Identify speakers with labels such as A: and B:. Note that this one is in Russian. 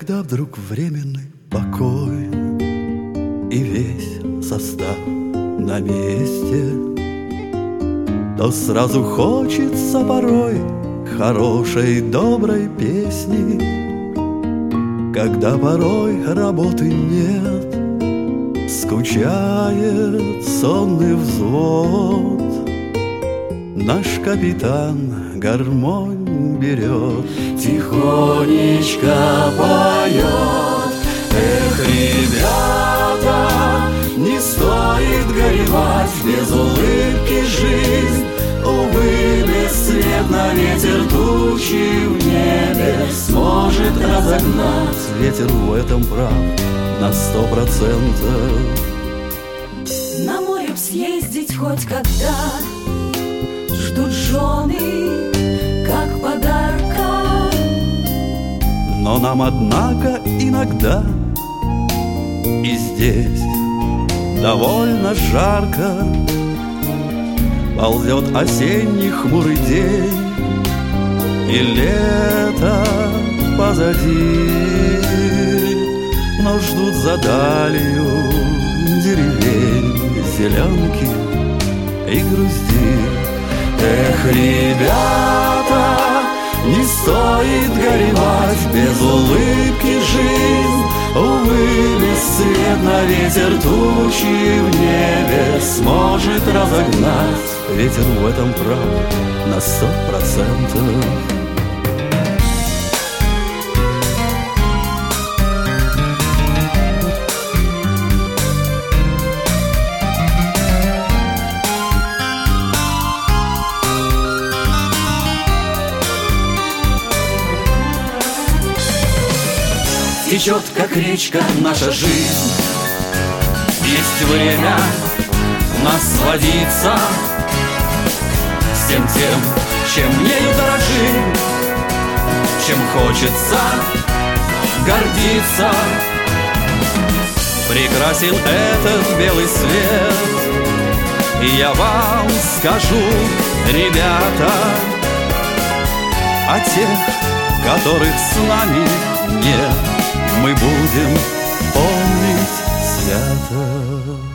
A: Когда вдруг временный покой и весь состав на месте, то сразу хочется порой хорошей, доброй песни. Когда порой работы нет, скучает сонный взвод, наш капитан гармонь берет, тихонечко поет. Эх, ребята, не стоит горевать, без улыбки жизнь, увы, бесцветно. Ветер тучи в небе сможет разогнать. Ветер в этом прав на 100%.
B: На море б съездить хоть когда, ждут жены, как подарка.
A: Но нам, однако, иногда и здесь довольно жарко. Ползет осенний хмурый день, и лето позади, но ждут за далью деревень зеленки и грусти. Эх, ребята, не стоит горевать, без улыбки жизнь, увы, бесцветно. Ветер тучи в небе сможет разогнать. Ветер в этом прав на 100%.
C: Течет, как речка, наша жизнь. Есть время насладиться всем тем, чем мною дорожим, чем хочется гордиться. Прекрасен этот белый свет, и я вам скажу, ребята, о тех, которых с нами нет, мы будем помнить свято.